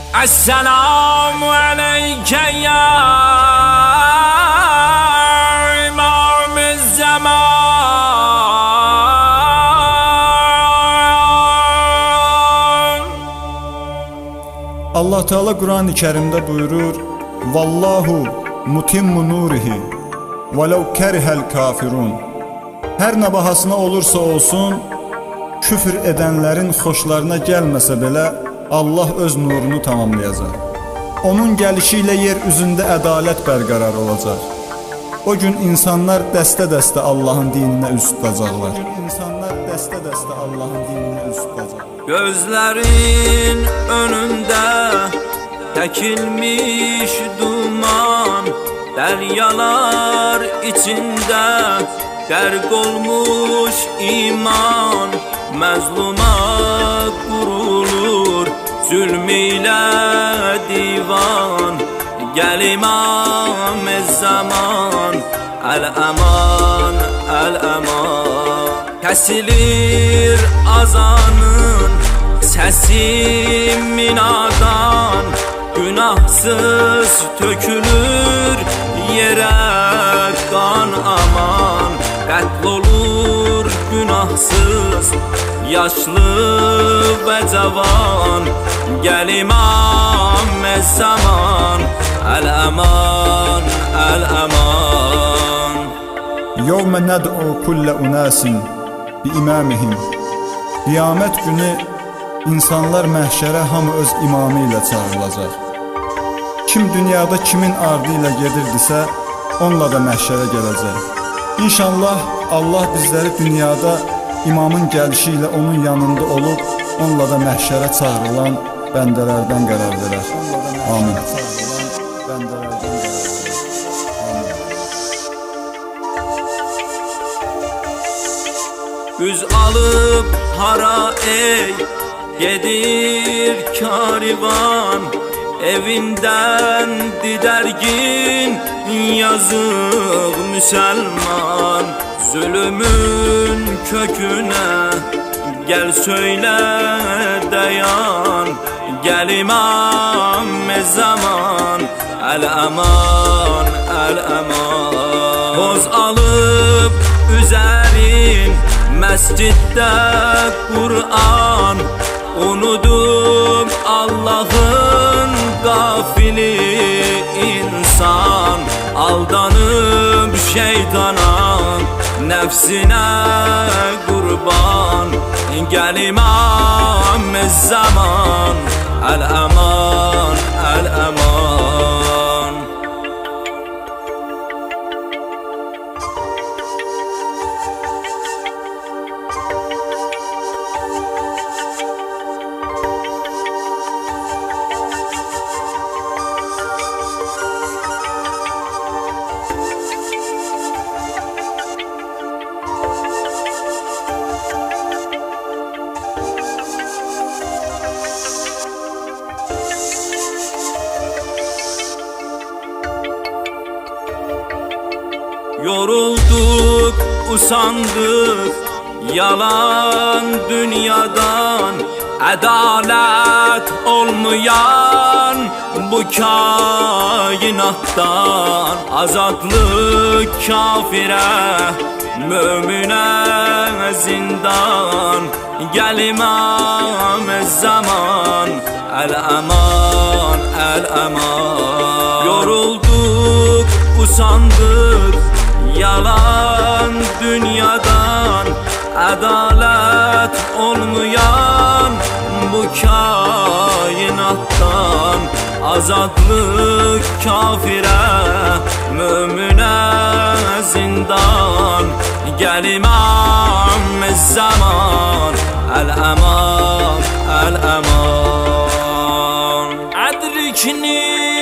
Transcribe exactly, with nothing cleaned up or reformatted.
Esselamu aleyke ya İmam-ı Zaman. Allah Teala Kur'an-ı Kerim'de buyurur: Vallahu mutimmu nurihi velev kerihel kafirun. Her ne bahasına olursa olsun, küfür edenlerin xoşlarına gelmese belə Allah öz nurunu tamamlayacak. Onun gelişiyle yer üzünde ədalət bərqərar olacak. O gün insanlar dəstə-dəstə Allah'ın dinine üst tutacaklar. İnsanlar dəstə-dəstə Allah'ın dinine üst tutacak. Gözlerin önünde çekilmiş duman, deryalar içinde gərq olmuş iman. Məzluma qurulur zulm ilə divan. Gəl İmam-ı Zaman, əl-əman, əl-əman. Kəsilir azanın səsi minadan, günahsız tökülür yerə qan aman. Qətl olur günahsız yaşlı və cavan. Gəl İmam-ı Zaman, əl-əman, əl-əman. Yevme ned'u kulle unasin bi imamihim. Qiyamət günü insanlar məhşərə hamı öz imamı ilə çağırılacaq. Kim dünyada kimin ardı ilə gedirdisə, onunla da məhşərə gələcək. İnşallah Allah bizləri dünyada imamın gəlişi ilə onun yanında olub, onunla da məhşərə çağırılan bəndələrdən qərar verər. Amin. Üz alıb hara ey gedir karivan. Evinden didərgin yazıq müsəlman. Zulümün köküne gel söyle dayan. Gel İmam-ı Zaman, əl-əman, əl-əman. Boz alıp üzerin mescidde Kur'an. Unudum Allah'ın gafili insan. Aldanıp şeytana, nefsine kurban. Gel İmam-ı Zaman, əl-əman, əl-əman. Yorulduk, usandık yalan dünyadan. Adalet olmayan bu kainattan. Azadlık kafire, mümine zindan. Gel İmam-ı Zaman, əl-əman, əl-əman. Yorulduk, usandık yalan dünyadan. Adalet olmayan bu kainattan. Azadlık kafire, mümine zindan. Gel İmam-ı Zaman, əl-əman, əl-əman. Adrikni